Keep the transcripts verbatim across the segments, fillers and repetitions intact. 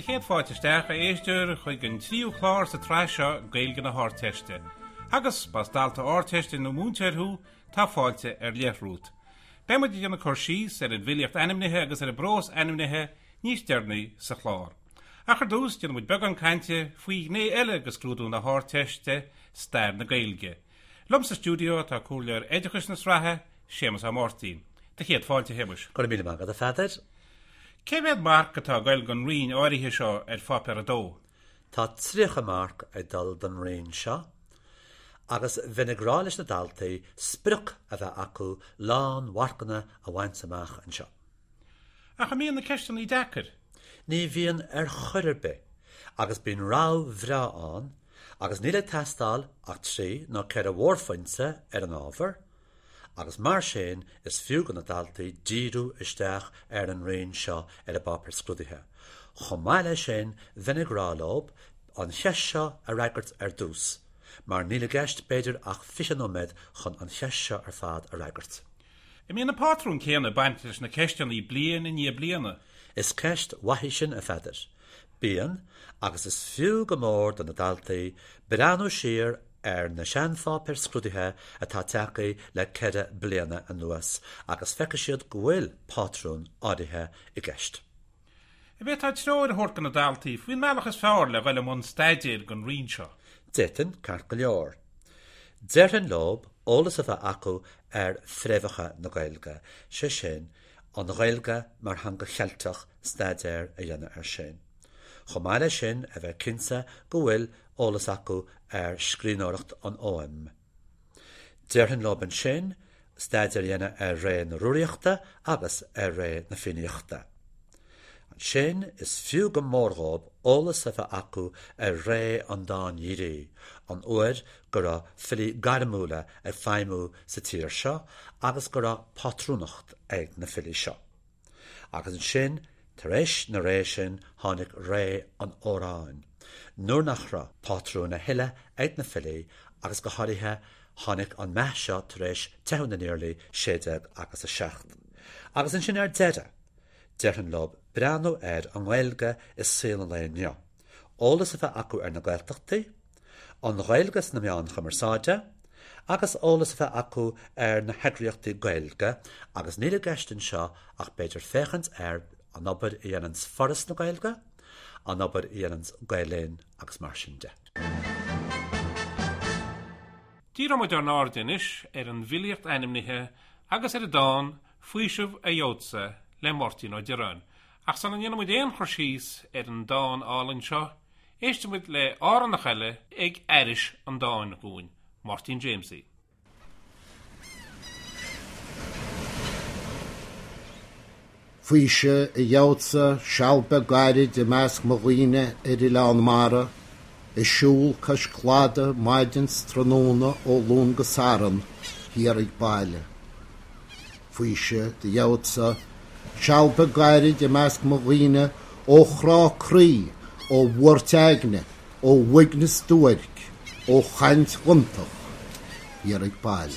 De chéad fáilte steach a éistear chuig an tríú chlár sa tráiseo gailge na hárteiste. Agus bas dalta árteiste nó múnteirthú tá fáilte ar leithrút. Beimid dhéanana chuir síos ar an bhilíocht animnithe agus ar a brós animnithe níos dearnaí sa chlár. Achar dús dhéanana muid beag an cainte faoi né eile agus clúdú na hárteiste stair na gailge. Lum sa stúdio tá cúrlear éideachas na srathe Séamus á Mórtín. De chéad fáilte hebus. Go míle magad a fadar. Céimiad marc atá gail gan rion áirithe seo ar fápar a dó. Tá tríocha marc ag dal don rion seo, agus vinegrális na daltaí spruch a bheith acu lán warcanna a bhaint amach an seo. A cha míon na ceistan í dechar? Ní bhíon ar chuir be, agus bíon rá bhrá an, agus níle testáil ach trí ná ceir a mhórfoinse ar an ábhar, agus mar sin is fiú go na daltaí díú isteach ar an rion seo ar a bapar scrúdaithe. Chomáile sin vinegrálob an cheis seo a reigart ar dús, mar níle gceist beidir ach fisanómed chun an cheis seo ar fad a reigart. I míon na pátrún céanna bainteas na ceistan í blian in ní bliana. Is ceist waithí sin a feidir. Bíon agus is fiú go mór don na daltaí beanú siar ar na seanfápar scrúdaithe atá teacaí le ceire bliana an nuas, agus feice siad go bhfuil pátrún áirithe i gceist. I bheith tá tróir a thuircan na daltaí faoin meachchas fearr le bhfuil am staidir gan rion seo. Détain ceart go leor. Deirhin lob ólas a bheith acu ar freimeacha na gailge, sé sin an gailge mar hanga cheilteach staidir a dhéanana ar sin. Chomáile sin a bheith cinsa go bhfuil ólas acu ar scríbhneoireacht an ó em. Deirhin lob an sin staidir dhéanana ar ré na rúíochta agus ar ré na fíneochta. An sin is fiú go mórgóib ólas a bheith acu ar ré an dáin dhírí, an uair go raibh fili garamúla ag feimú sa tír seo, agus go raibh pátrúnacht ag na fili seo. Agus an sin tar éis na ré sin tháinig ré an óráin. Nuair nach raibh pátrúna huile ag na fili agus go háirithe tháinig an meas seo tar éis teann na níorlaí séideag agus a seacht. Agus an sin ar deire, deirhin lob breanú ar an ghailge is sílan léinn neo. Ólas a bheith acu ar na gailteachtaí, an ghailgas na meán chumarsáide, agus ólas a bheith acu ar na headríochtaí gailge, agus níle geistin seo ach beidir féchant ar an obair i dhéanans foras na gailge, an obair i dhéanans gailéin agus mar sin de. Díra muid ar nárdin is ar an bhilíocht animnithe agus ar a dáin faoisimh a dheotsa le Mórtín ó Dearán. Ach san an dhéanam muid éon chuir síos ar an dáin álann seo, éiste muid le áran na chaile ag airis an dáin gúin, Mórtín Jamesy. Fuise i dheotsa sealba gairid i measc moghine ar i lán mara, i siúl cos cláda maidin stranóna ó lún go saran hir ag baile. Fuise i dheotsa sealba gairid i measc moghine ó chrá crí, ó bhuirteagne, ó wignas dúirc, ó chaint guntach hir ag baile.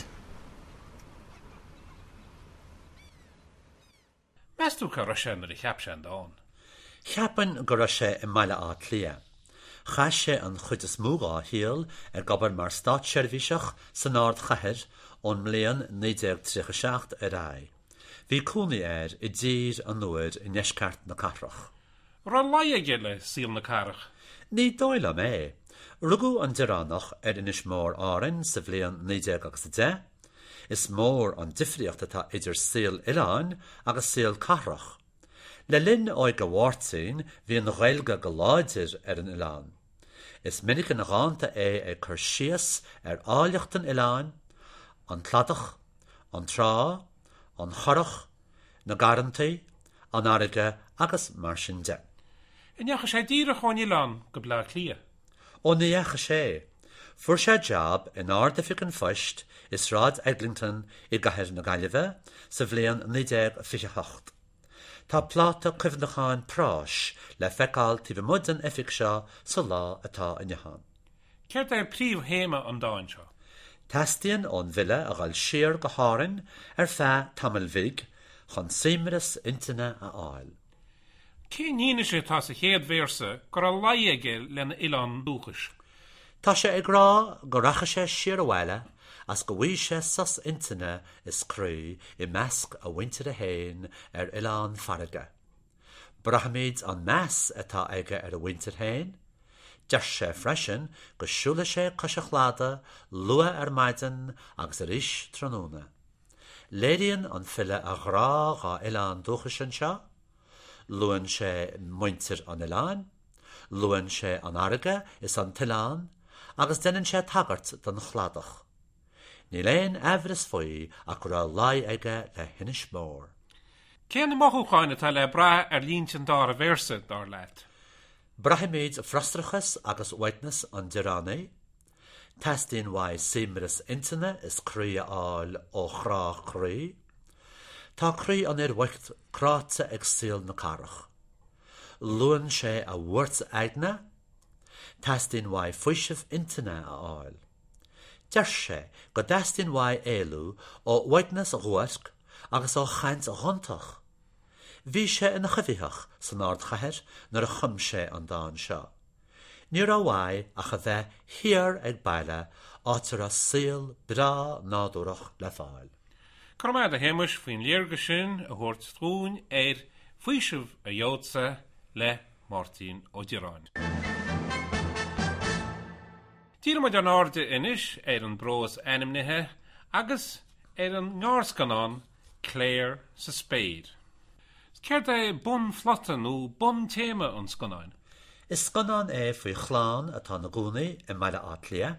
Meastú chu raibh ar i cheap sé an dáin. Cheapan go raibh sé i mbaile áit lia. Chais sé an chuid is múgá híal ar gobar mar stát seirbhíseach san áard chathir ón mbliain naodeag tríocha seacht a rái. Bhí cúnaí air i ddír an nuair i neisceart na carrach. Ra laia geile síl na carach. Ní dóile mé. Rugú an diránach ar inis mór árainn sa bhliain naodeag agus de, is mór an difriocht atá idir síl Ileán agus síl carrach. Le linn óig go bhhairtín bhí an ghailge go láidir ar an Ileán. Is minic an gánta é ag chur síos ar áilleacht an Ileán, an cladach, an trá, an chorach, na garantaí, an airige agus mar sin de. In necha sé díra cháin Ileán go blá clia. Ó níocha sé. Fuair sé jab in áirdefic an foist is rád Eglinton i gcathair na Gaillimhe sa bhliain naodeag fiche-hocht. Tá pláta cuimhnacháin práis le feiceáil tí bh mud an efic seo sa lá atá in neán. Ceirt é príomh héime an dáin seo. Tastíonn ón bhile a gáil siar go háireann ar feadh tamil mhig chun saoimhreas intinne a áil. Cé níine sé tá sa chéad versa gur a laige lena Ilan dúchas. Tá sé ag rá go racha sé siar bhile as go bhí sé sos intine is crú i measc a bhainte a héin ar Ilan farige. Brahamid an meas atá aige ar a bhainte héin, deir sé freisin go siúla sé cos a chláda lua ar maidin agus a ríis tróna. Léiríonn an fille a ghra gá Ilan dúchas an seo, luan sé muintir an Ilan, luan sé an airge is an Tilan, agus denan sé tagart don chládach. Ní léon ehras faoi a gur a lai aige le hinis mór. Cé na mothúcháine tá le bra ar líntin dá a versa dar leit. Brahamid frostrachas agus whiteness an Dirani, testín wai simras intine is crú áil ó chrá crú, tá crú an ir wicht cráte ag síl na carach. Luan sé a wurt aigna, testín wai fuisih intine a áil. Deir sé go destín wai éilú ó whiteness a ghuasc agus ó chaint a hontach. Bhí sé ina chufihach san ard chathir nar a chum sé an dáin seo. Níor a bhaid a cha bheith hiar ag baile átar a síl bra nádúrach le fáil. Cormaid a héimis faoin léirge sin a thuirt trún ar fuisih a jótsa le Martin ó Dirán. Dír maid an áde inis ar an bros animnithe agus ar an ngárscanán Claire sa spéid. Ceir é bun flotan ó bun téma an scanáin. Is scanán é faoi chláán atá na gúnaí i meile átlia.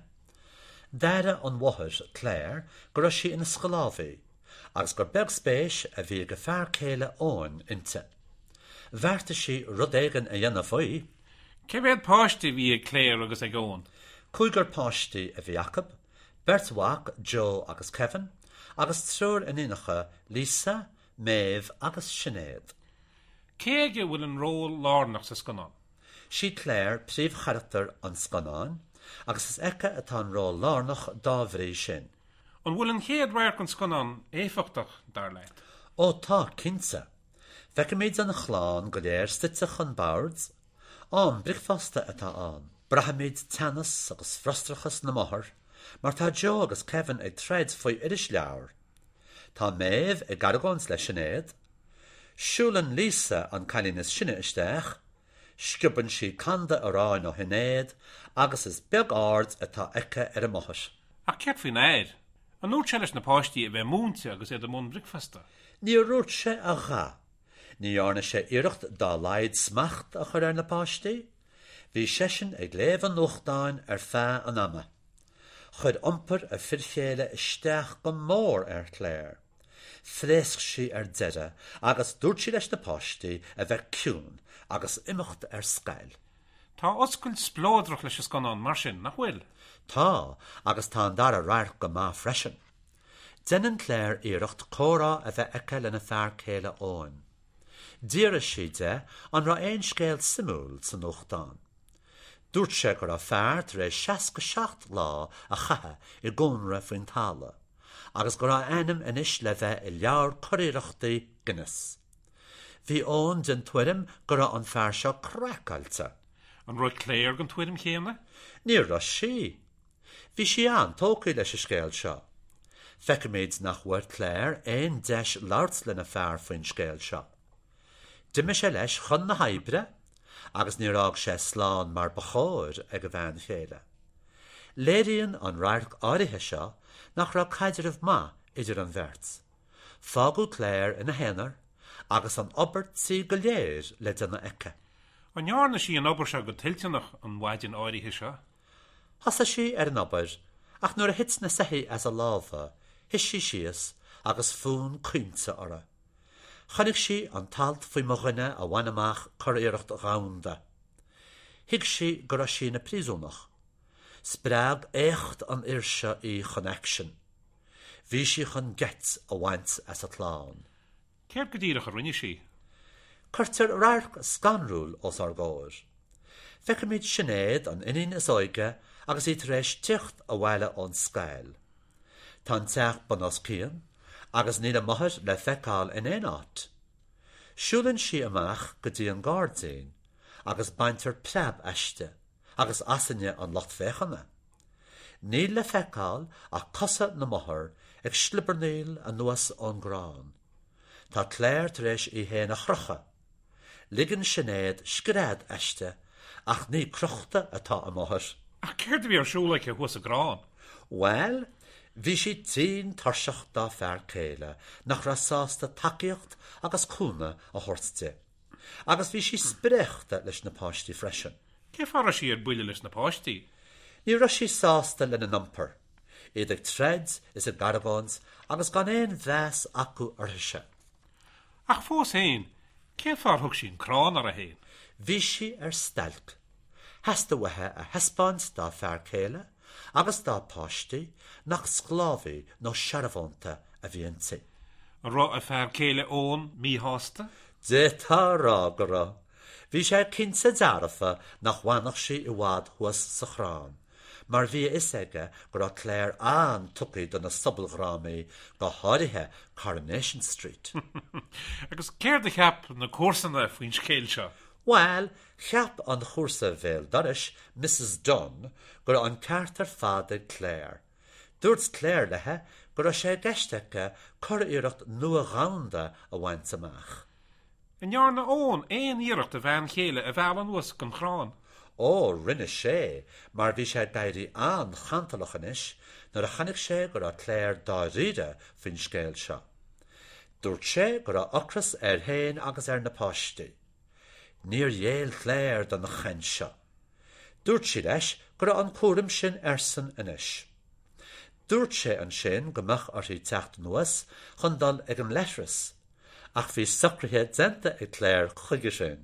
Deire an bhathir Claire go raibh sí ina scolábhaí, agus gur beag spéis a bhí go fearr céile óin inte. Bhearta sí rud éigean a dhéanamh faoi. Cé bhéad páistí bhí Claire agus ag ón? Cúigur páistí a bhí Jacob, Bert Wack, Joe agus Kevin, agus trúr in inacha Lisa, Maeve agus Sinead. Céige bhfuil an ról lárnach sa scanán? Sí Claire príomh charachtar an scanán, agus is eice atá an ról lárnach dábhrí sin. An bhfuil an chéad bhair an scanán éfachtach dar leit? Ó tá cinsa. Feice méid an chláán go léir stitach an bards, an bricfasta atá an. Brahamid teannas agus frostrachas na mothair, mar tá Joe agus Kevin ag treid faoi iris leabhar. Tá Maeve ag garagóns le Sinead, siúlan Lisa an cailínas sinne isteach, sciubann si canda aráin ó Hinéad, agus is beag ard atá eice ar a mothair. Ach ceart faoin éir, an úr selis na páistí a bheith múnta agus iad a mún bricfasta. Ní rúirt sé a gha. Ní orna sé iirecht dá laid smacht a chur ar na páistí, hí sesin ag léamh an nuachtáin ar feadh an ama. Chud iompar a firchéile isteach go mór ar Claire. Phléasc si ar deire agus dúirt si leis na páistí a bheith ciún agus imimecht ar scail. Tá oscail splódrach leis is scanán mar sin nach bhfuil? Tá, agus tá an dar a rair go má freisin. Denan Claire iirecht córá a bheith eice lena fearr céile óin. Díra si de an ra éon scéal simúil san nuachtáin. Dúirt sé gur a fearr tar éis seac go seacht lá a chathe i gcónra faoin tála, agus gur a ainm inis le bheith i leabhar choiríireachtaí Guinness. Bhí ón den tuairim gur an fearr seo cracáilte. An roiid Claire gan tuairim chéanna? Níor ra sí. Bhí si an tócaí leis a scéal seo. Feice méid nach bhfuir Claire éon deis labhart lena fearr faoin scéal seo. Duime sé leis chun na haibre, agus ní rág sé sláán mar bachóir ag a bhean chéile. Léiríonn an rairc áirithe seo nach ra caidirmh má idir an bhirt. Fágú Claire ina héanaar, agus an obair sí go léir le duna eice. An nearna sí an obair seo go tilteannach an bhaidin áirithe seo? Thasa sí ar an obair, ach nuair a hits na saithí as a lábha, his sí síos agus fún cuinte ora. Chanig si an talt faoi mo ghine a bhainamach choiríireacht ghaunda. Hiig si go raibh sí na príosúnach. Sprág écht an irse í connection. Bhí si chun get a bhaint as a tláán. Céir go dtíreach a rinne sí? Curtar rairc scanrúil os ar gáir. Feice míid Sinead an inín is óige agus í rééis tiocht a bhhaile ón scail. Tá teach ban os cían, agus ní a maithir le feicáil in éon áit. Siúlann si amach go dtí an gáirdain, agus baintear pleb aiste, agus asanne an locht féchanna. Níl le feicáil a cosa na mothair ag slibberníl a nuas ón grán. Tá Claire tar éis i héana a chrucha. Ligan sinnéad scrád aiste, ach ní cruchta atá a mothair. Ach céir bhí ar siúla a huas a grán. Well, bhí si tín tarseach dá fear céile nach ra sásta takeíocht agus cúna a thuirte. Agus bhí si sprechta leis na páistí freisin. Cé fara si ar buile leis na páistí? Ní ra si sásta le na numper. Iad ag treid is a garagóns agus gan éon bheas acu artise. Ach fós héin, cé far thug sin crán ar a héin? Bhí si ar stelc. Heasta wathe a hespáint dá fear céile agus dá páistí nach sclávaí nó searabhánta a bhíonn si. Rá a fear céile ón mí hásta? Dé tá rá go rá. Bhí sé cinsa dearafa nach bhainach si i bhád thuas sa chrán. Mar bhí is aige go rá Claire an tucaí don na subalghrámaí go háirithe Coronation Street. Agus céir de cheap na cuasanna faoin scéil seo? Well, cheap an chósa bhéal doris Missus Dunn go an ceartar fada Claire. Dúirt Claire lethe go rá sé geisteacha cur iirecht nua ganda a bhaint amach. An jaarna ón éon iirecht a bhean chéile a bheal an was gan chrán. Ó, rinne sé, mar bhí sé dairí an chantalachan-is nar a chanig sé go rá Claire dá riide fin scéil seo. Dúirt sé go rá ocras ar héin agus ar na páistí. Níor dhéal Claire don na chen seo. Dúirt si leis go rá an cúram sin arsan inis. Dúirt sé an sin gomach orthaí techt nuas chun dul ag an leitras, ach bhí socrthe denta ag Claire chuige sin.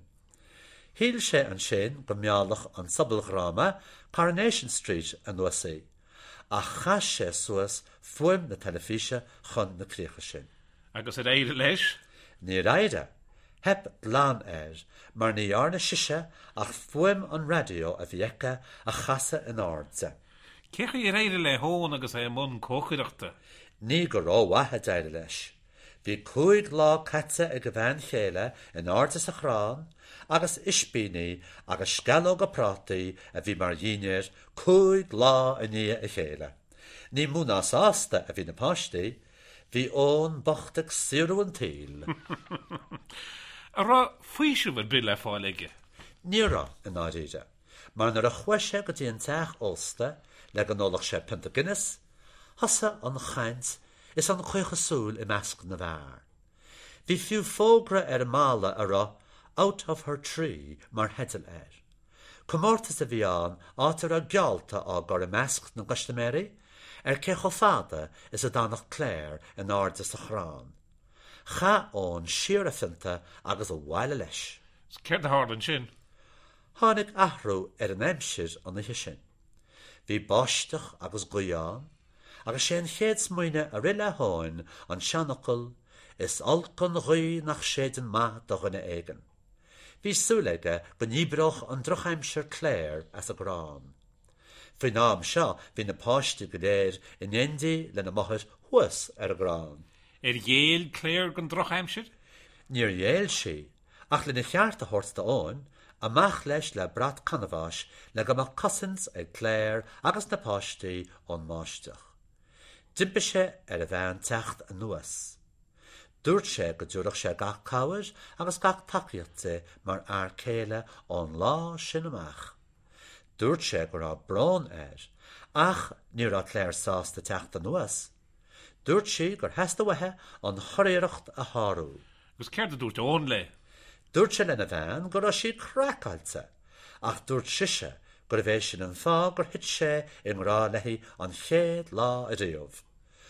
Híl sé an sin go meállach an subalghráma Coronation Street an nuasaí, a chas sé suas fuim na telefíse chun na críocha sin. Agus a éire leis? Ní raide, heb glán air, mar ní arna siise ach fuim an radio a bhíecha a chasa in árdse. Cecha i réire le hón agus é mun cóchaireachta? Ní go rá wathe deire leis. Bhí cúig lá catsa ag go bhean chéile in áirte sa chrán, agus ispíní agus scaló go prátaí a bhí mar dhíneir cúig lá a ní a chéile. Ní múna sásta a bhí na páistí, bhí ón bochtach siúrú an tíl. A rá faoisiú bhar bil le fáil aige? Ní rá in áiríide, mar nar a chuise go dtí an teach ósta le go nólach sé pinta Guinness, thosa an chaint is an chuochasúil i measc na bhar. Bhí fiú fógra ar a mála a rá out of her tree mar hedal air. Comórtas a bhí an átar a gealta á gur i measc na Gaisteméirí, ar cecho fada is a dánach Claire in áirde sa chrán. Cha ón siar a finta agus a bhaile leis. Ceir de háir an sin? Tháinig ahrú ar an aimsir an ihe sin. Bhí báisteach agus goián, agus sé an chéad smuoine a riile háin an seanachil is alcan ghuí nach séan maith do ghine éigen. Bhí súlaige go níbroch an drochaimsir Claire as a grán. Fri nám seo bhí na páistí go léir in Indy le na mothir huas ar a grán. Er dhéal Claire gan drochaimsir? Níor dhéal si, ach le na cheart a thuirsta óin, amach leis le brat canavás le go amach cousins ag Claire agus na páistí ón máisteach. Dimpe sé ar a bhean techt a nuas. Dúirt sé go dúireach sé gach cabhair agus gach tacaíochta mar air céile ón lá sin amach. Dúirt sé go rá brán air, ach ní rá Claire sásta techt a nuas. Dúirt si gur heasta wathe an choireacht a háú. Gus ceir de dúirt ón le? Dúirt sé lena bhean go rá si cracáilte, ach dúirt siise gur bhééis sin an fá gur hit sé in rá leihí an chéad lá a riomh.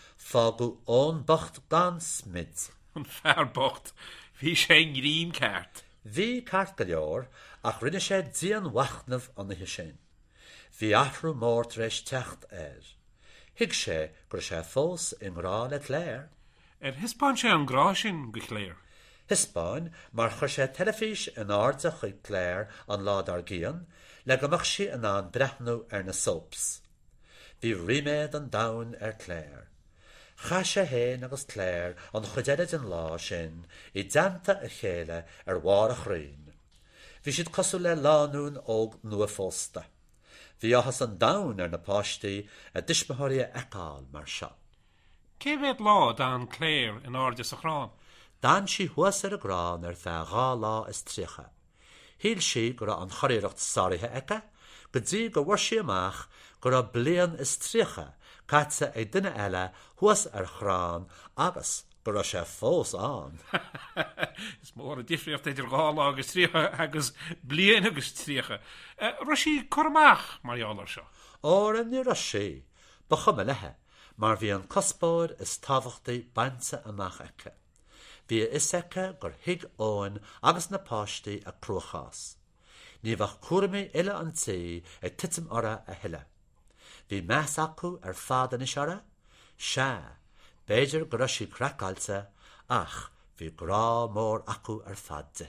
Fágu ón bocht gan smid. An fear bocht, hí sé grím ceart. Bhí ceart go leor ach rinne sé díon wachnamh an ihe sin. Bhí athrú mór rééis techt air. Hiig sé gur sé fós in rá le Claire. Er hispáin sé an grá sin go Claire? Hispáin mar chur sé telefís in áirde chuig Claire an lád ar gíon le gomach si an an brethnú ar na soaps. Bhí riméad an dain ar Claire. Cha sé héin agus cléir an chuidead an lá sin I deanta a chéile ar mhar a chrainn. Bhí siad cosú le lánún óg nua fósta. Bhí áthas an dain ar na páistí a dismathirí eáil mar seo. Cé bhéad lá dan cléir in áde sa chrán? Dan si thuas ar a grán ar fe gá lá is trícha. Híl si go an choireacht sáirithe eice, go dtí go bhhair si amach go blian is trícha, caite é duine eile thuas ar chrán agus go sé fós an. Is mór a difriocht idir gála agus trícha agus blian agus trícha. Ro sí cormach marall seo. Ó an ní ro sí, ba chuma lethe, mar bhí an cospóir is tábhachtaí bainte amach eice. Bhí is eice gur hiig óin agus na páistí a cruachás. Ní bhah cuairmí ile an tí ag titim ora a hiile. Bhí meas acu ar fád is ora, se, béidir go raibh sí cracáilte ach bhí grá mór acu ar fadde.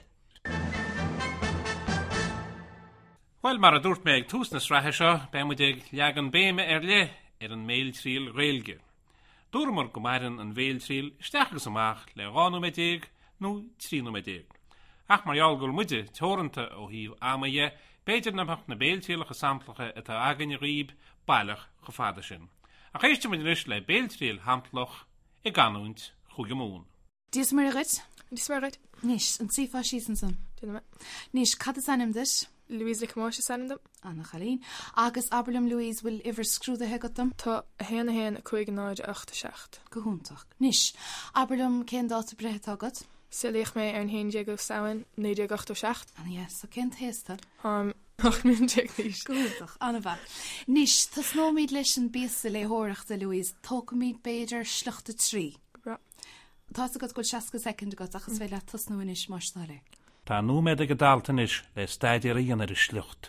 Weil mar a dúirt mé ag túsnas rathe seo, be muid ag leagan béime ar le ar an méiltríl réilge. Dúrmar go mairan an bhéiltríl steachgus amach le ránú me déag nó trínú me déag. Ach marall gúil muide teoranta ó híomh amaige, béidir namach na béiltrílacha samplacha atá agan riib bailach go fada sin. A chéiste muid ris le béiltríl hamploch I ganúint chuige mún. Dies mar rit? Dis mar rit? Nis, an tí fá sísan san. Nis, cad is anim dis? Louise le Comóise sanam dom. Anna Chalín. Agus Aberlum Louise will iver scrúda hegat dom? Tá a héana héan a chuig náid achta seacht. Gohúntaach. Nis, Aberlum cén dáta brethe agad? Silíoch mé ar an héin déag ó saoin, néideag achta seacht. Anna yes, so cén héasta? Um, ach minn déag níos. Gohúntaach, Anna bha. Nis, tas nó míid leis an bíasa le hóireachta Louise, tóca míid beidir sluchta trí. Bra. Tá a god goil seaca second agad achas bheile tas nó inis mar stále. Tá nú méid ag daltan is le staidir íon ar is slucht.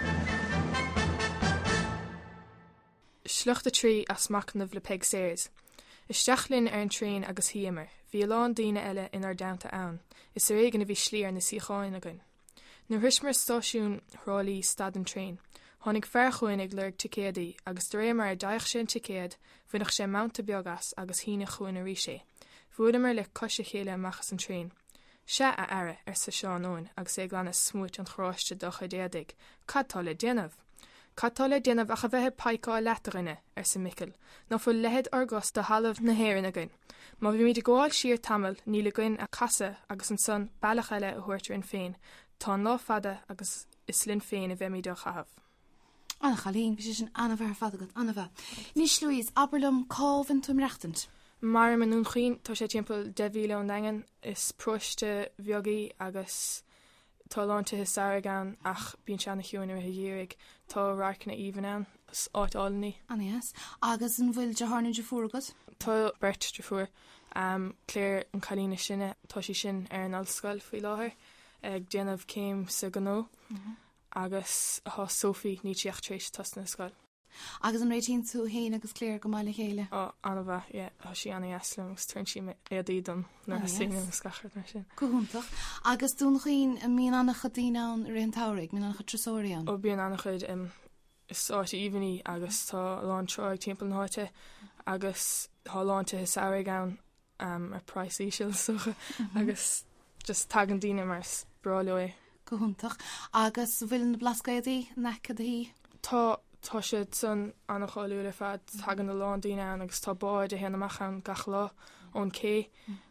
Slucht a trí as macnamh le peg séirs. Isteach linn ar an trín agus hiamar, bhí lán daoine eile inar downta ann, is ar éigen a bhí slíar na síocháin agan. Nu thuismar stáisiún thrálaí stad an trín, tháinig fearchuin ag lurg ticéadaí agus de réimar a daich sin ticéad, bhuineach sé mánta beagas agus hína chuin a rí sé. Bhuaidimar le cosise chéile amachchas an trín. Se a aire ar sa seán óin agus é glanna smúit an chráiste do chuidéadaigh, cadtá le déanamh. Cadtá le déanamh a cha bheitthe paicá letarine ar sa miceal, nó fu lehead argos do halamh na héireann againn. Má bhí míad gháil siar tamil ní le goinn a casa agus an son bailach eile a thuirtar in féin, tá lá fada agus is linn féin a bheith míad do chahabh. Anna Chalín, bhí sin anna bhar fada agad, Anna bha. Nis Louise, Aberlum cábhainn túm reachtant. Mar man nún chuin tá sé timppel de bhíle an dagan is proiste bheogaí agus tá lánta his gan ach bíon seanna hiúin ar a dhéirigh tá rácna íhan an áitálaní. Anna yes, agus an bhfuil de hána de fuagad? Tá bert de fuair um, cléir an chalína sinne tá sí sin ar an alscoil faoi láthair ag déanamh céim sa ganó mm-hmm. agus há Sophie ní tíocht trééis tasna scoil. Agus an réitín tú héin agus cléir go máile chéile? Ó, anna bha, yeah, há sí anna easlam agus turn sí éad ídon nar a signa agus gachart mar sin. Gohúntaach. Agus dún chuoin míon anna chadíine an rion táraigh, míon anna chutresóirí an? Ó, bíon anna chud um, is áte íhaní agus tá lán troig timppel náite agus tá lánta his áraigh an um, ar price ísisiil sucha mm-hmm. agus just tagan díine mar brálói. Gohúntaach. Agus bhfuil na blascaidí necad hí? Tá Tá siad san anna cháú le fad tagan na lán daine an agus tá báid a héana amachchan gach lá ón cé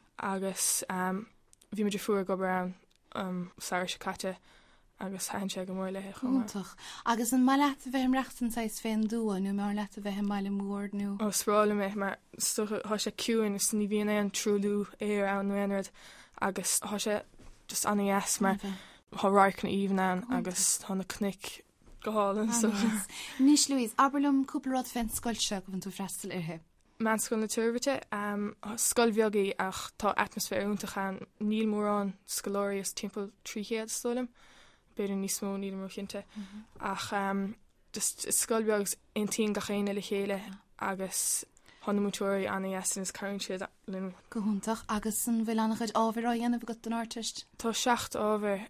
agus um, bhí muidir fuair go an um, sair se caite agus hain sé go mór le chumach. Agus an mai leat a bheith reachtan sais féin dúa nó mar leat a bheith meile mór nó? Ó sprála mé mar há sé ciúin is ní bhíon é an trúlú éar an nuanard agus há sé just anna yes mar há ráicna íomh an agus tháina cnic goálan so. Nis Louise, Aberlum cúplarád féin scoilte go bhain tú freistal irthe. Man scoil na turbate, um, scoil bheogaí ach tá atmosfér úntachan níl mórrán scolóirí is timppel tríchéad stolam, beidir níos mó níl mór cinnte. Mm-hmm. Ach um, just scoil beags intíon gachéine le chéile agus hána mútóirí anna eastan is cairn siad linn. Gohúntaach agus an bhfuil annach chuid ábhar á dhéanamh go an artist? Tá seacht ábhar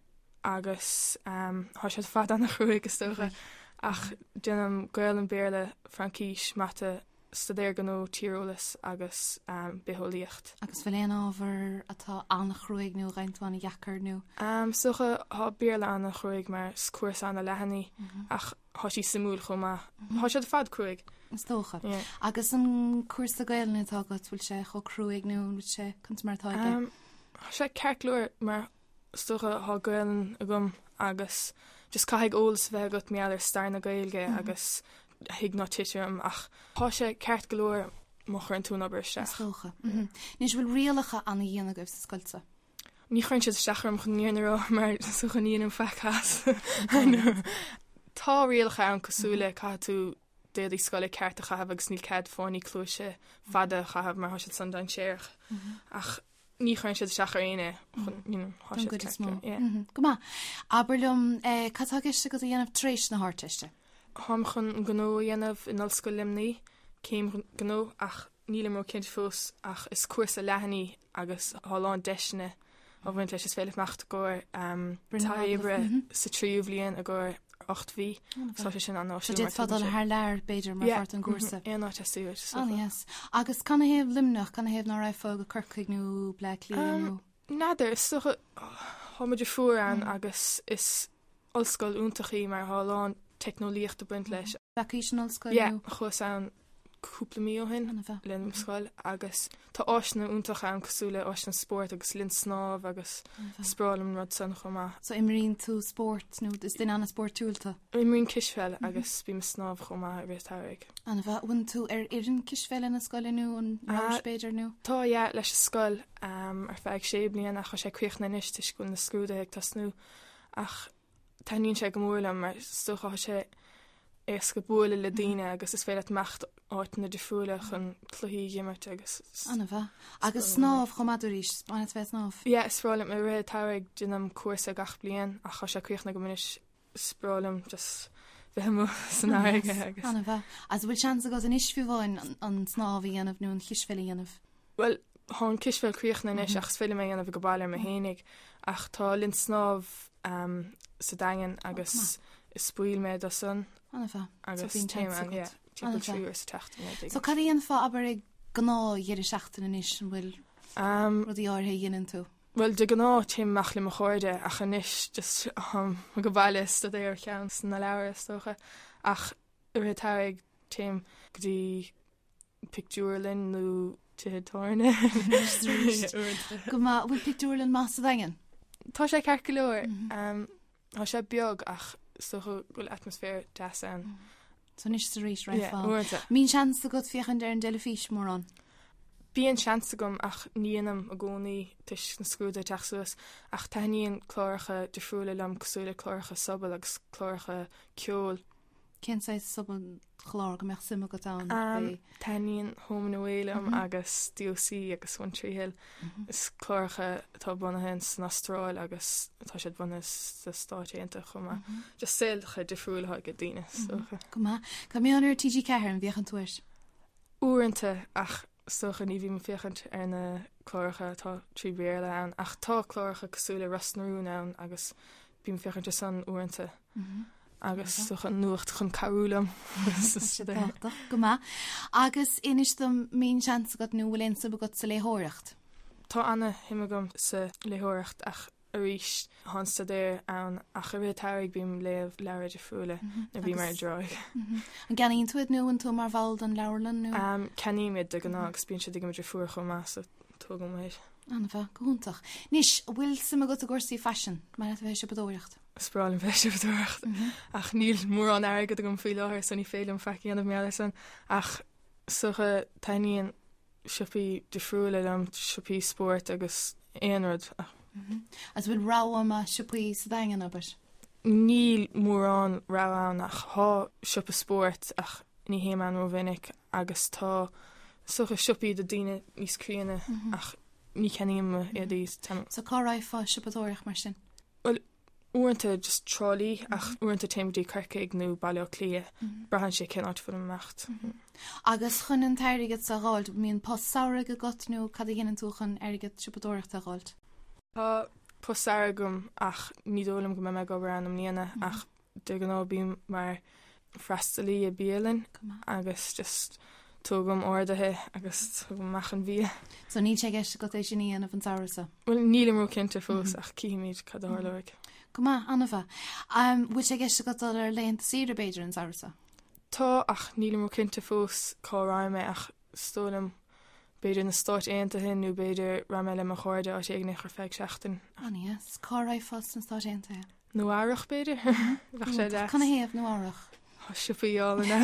agus um, há sé fad anna chuig agus stocha ach déanam gail an béle Frankíis mata stadéir gan nó tíolalas agus um, beholíocht. Agus bfuil éon ábhar atá annach chruig nó reinintháinna dhechar nó. Um, Sucha há bír le anna chruig mar cuas anna lehanní ach há sí simúil chumá. Há sé fad cruig. Is tócha. Yeah. Agus an cuasa gailna tágat bhfuil sé cho cruig nó bhfuil sé chunt martáige. Um, Há sé ceirlúir mar stocha há gailen a gom agus just caiig ólas bheith got meallir starna gailge agus hiag ná tiisiom ach há sé ceart golóir mo chu an tún aberiste. Is tócha. Nís bhfuil rialacha anna dhéana goibh sa scoilte. Ní chuint sé seachar chun níarnará mar sucha níon an fechas. Tá rialacha an cosúla cá tú déad í scoile ceart a chahab agus níl cead fáinní clúise fada chahab mar há sé san dain séach ach ní chuin sé seachar aine Gomá Aberlum catáiste go dhéanamh trééis na háteiste. Thám chun gó dhéanamh in allscoil limnaí céim gó ach níle mór cinint fós ach is cuasa lehanní agus háláin deisina á bhaint leis is féile mecht gur táibre sa tríomhlíonn a gur ocht bhí sin an dit fadal haar leir beidir mar fart an gúsa. Yes. Agus kann héh limnach kann héh ná ra fog a curcaighnú blelíú. Nadidir is so háidir fuair an agus is olscoil úntachaí mar háláin technolíocht a buint leis. Vacationalscoil? Ja, chus an cúpla mío hin lin scoil agus tá áisna úntacha an cosúla áisna sport agus lin snáb agus sprálam rud san chumá. So imríonn tú sport nó is den anna sportúilta? Imríonn kisfeil agus bí me snáb chumá a rétáig. Anna bheith bhain tú ar irin kisfeil na scoilú an spéidir nó? Tá ja leis scoil ar feag sé blion ach sé cuioch na níos tuis gon na scrúda ag tasnú ach taíonn sé go mórla mar stocha sé is go búla le daine agus is féile mecht áitna de fúlach an chluí gimmert agus. Anna bheith. Agus snáb chomadúrís, bhainna bheith snáb? Ja, sprálam a ré táig dúnam cuasa gach blion a chu sé cuiochna go muis sprálam just bheith mú san áige agus. Anna bheith. As bhfuil sean a go an isfiú bháin an snábhí anamh nó an chiisfeilí anamh? Well, há an kisfeil cuiochna inis ach sfeile mé anamh go báile a hénig ach tá linn snáb sa dagan agus is spúil méid a san. agus téim So caríon fá aber ag gná dhéidir seachtain is bhfuil rudí áthe dhéanaan tú? Well de gná téim meach le mo chuirde a chanis just go bhile sta é ar chean na leabhar stocha ach utáig téim go dtí picúirlinn nó tutáne go bhfuil picúirlinn más a bhain? Tá sé ceir go leir tá sé beag ach so goil atmosfér das an. So nis sa rís ra fá. Mín seans a god fiochan ar an delefís mór an? Bí an seans gom ach níanam a gcónaí tuis na scrúda teachsúas ach taíon chláiricha defriúla lam cosúla chláiricha sobal agus chláiricha ceol. Cén sé sobal chlár go meach sima go dá? Taíon homnahlam agus D O C agus One Tree Hill is chláiricha tá bunathe san Astráil agus tá sé buna sa stáisianta chuma just séilcha defriúlatha go dtíine. Go má Ca mé anir T G ceair an bhíochan túis? Uanta ach socha ní bhí féchant ar na chláiricha tá trí béle an ach tá chláiricha cosúla rasnarún an agus bí féchante san uanta. agus sucha nuacht chun carúlam go má agus inis do mín sean go nuhfuiln sa go sa léthireacht. Tá anna himime sa léthireacht ach a ríis hástadéir an a chu rétáigh bím léamh leir de fúla na bhí mar droig. An ganíon túid nu an tú mar bhil an leirlan nu? Ceníimiid de gan agus bíon se d idir fuair chu más tú go méid. Anna bheith goúntaach. Níos bhfuil sama go a gcusaí fashion mar a bheith se bedóireacht. Spráilm bheisi bedóireacht ach níl mór an airgad a go fao láthir san ní félim feici anmh meala san ach sucha taíon sipaí defriúla am sipaí sport agus éonrad. As bhfuil ráam a sipaí sa dagan abas? Níl mór an ráán ach há sipa sport ach ní héman ó bhinnic agus tá sucha sipaí do daine níos críanna ach ní ceníime é dís tam. So cá raibh fá sipadóireach mar sin? Well, uanta just trolí ach uanta téimdí carcaig nó baileo clia brahan sé cin áit fu mecht. Agus chun an teirigad sa gáilt míon postsaire go gotnú cad ghéanaan túchan airgad sipadóireacht a gáilt? Tá postsaire gom ach nídólam go me go an am níana ach de gan bím mar freistalí a bíalan agus just tugam ordathe agus mechan bhí. So ní sé geiste go é sin íana an saosa. Well níle mú cinnte fós ach cíimiid cadálaigh. Go má anmha. Bhui sé geiste go ar leon siad beidir an saosa. Tá ach níle mú cinnte fós cáráime ach stólam beidir na stáit aonanta hin nó beidir rameile a chuirde á ag nach feig seachtain. Aníos cáráid fast an stáit aonanta. nó áireach beidir sé chuna héamh nó áireach. sipaíála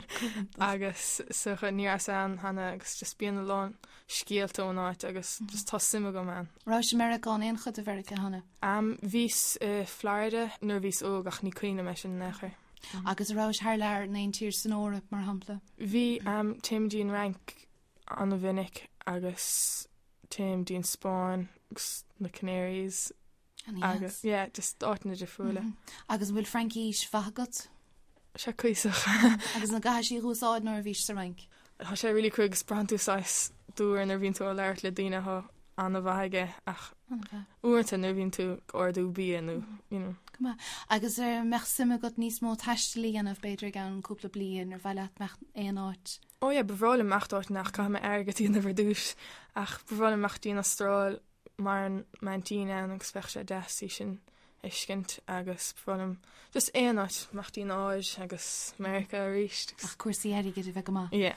agus sucha níor san hana agus just bíana lán scéalta ónáit agus just tá simime go man. Rá sé Americán éon chud a bhericha hana. Am vís Florida nuair vís ógach ní cuioine me sin nechar. Agus rá thar leir naon tír san óra mar hampla. Bhí am Timdín rank an Vinnic agus Timdín Spáin agus na Canaries agus yeah, just áitna de fuúla. Agus bhfuil Frankie sfagat? Se cuiisach. Agus na gaisí rúsáid nóir bhís sa rank. Tá sé rilí chuig sprantúsáis dúr nar bhín tú a leirt le daine ha anna bhaige ach uanta nar bhín tú ordú bíanú. Agus ar meach sime go níos mó taistelí anmh beidir gan cúpla blion ar bhile meach éon áit. Ó ja, bhrála meachtáit nach cha airga tína bhar dúis ach bhrála meachtíí na stráil mar an mantíine an agus fech sé deí sin iscint agus bhrálam just éonáit meachtíí áid agus America a ríist. Ach cuasaí éí go bheith go má? Ié.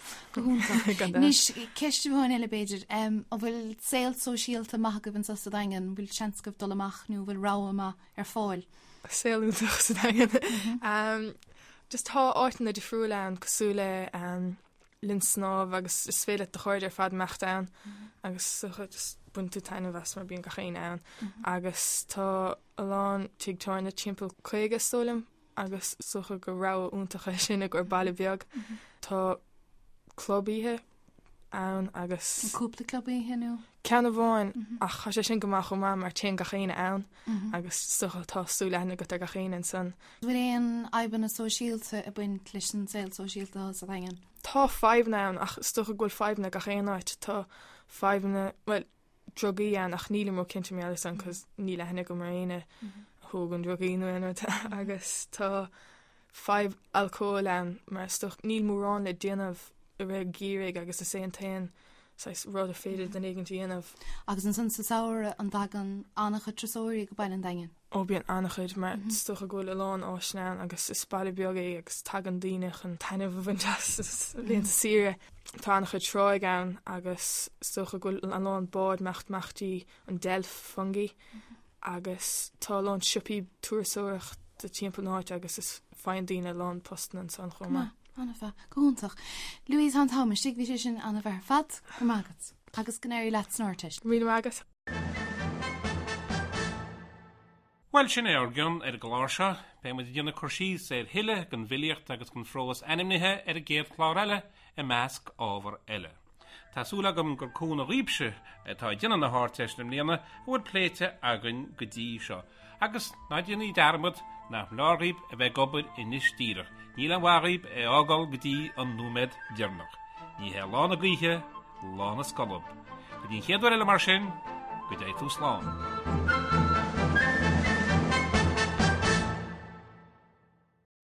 Níos ceistú bháin eile beidir a bhfuil saoil sosiálta maitha go bhain sa dagan bhfuil seanscomh dul amach nó bhfuil ráama ar fáil. Saoúach sa dagan. Just tá áitina de friúla an cosúla an lin snáb agus is féile de chuir ar fad meachta an agus sucha just buntu taine bheits mar bíon go chéine an agus tá aláin tíagtáir na timppla chuige stólam agus sucha go rá úntacha sinna gur bailile beag tá clubbíthe an agus cúpla clubbí henú ceanna bháin ach cha sé sin goach go má mar te go chéine an agus sucha tású lena go go chéine san. Bhfuil éon aiban na sosiálta a buint leis an saoil sosiálta sa dagan. Tá feimna an ach stocha ghfuil feimna go chéanáid tá feimna well drogaí an ach níle mór cinnte mé san cos níle hena go maríine thugann drogaíú agus tá feib alcóil an mar stoch níl mórrán le déanamh a bheith gírig agus a sé an tain sais rud a féidir den éigen déanamh. Agus an san sa saoire an dagan annach trasóirí go bail an dagan. Ó bíon annachid mar stocha ghfuil a lán áisneán agus is spáile beagaí agus tag an daoinech an taineh bhaintas líonanta sire. Tá annachid troig an agus stocha ghfuil an lán bád mecht machtaí an delf fungi agus tá lán sipaí túrasóireach de timppla náit agus is féin daoine lán postan an san chomá. Anna goúntaach. Louise han Thomas stig vi sin anna bhar fad go mágat agus gnéir leat snorteis. Mí agus. Well sin é organ ar a goláir seo, be mu dhéanana chuirsí sé hiile gon bhiliocht agus gon frólas animnithe ar a géadhlár eile i measc ábhar eile. Tásúla gom gur cúna ríbse atá dhéanana na háirteis na mlíana bhfuil pléite agan go dtí seo. Agus ná dhéanaí darmad nach láríb a bheith gobad i níos tíre. Níl an bhharíb é ágáil go dtí an númed dearnach. Ní he lána grithe, lána scalab. Go dtín chéadúir eile mar sin, go dé tú slán.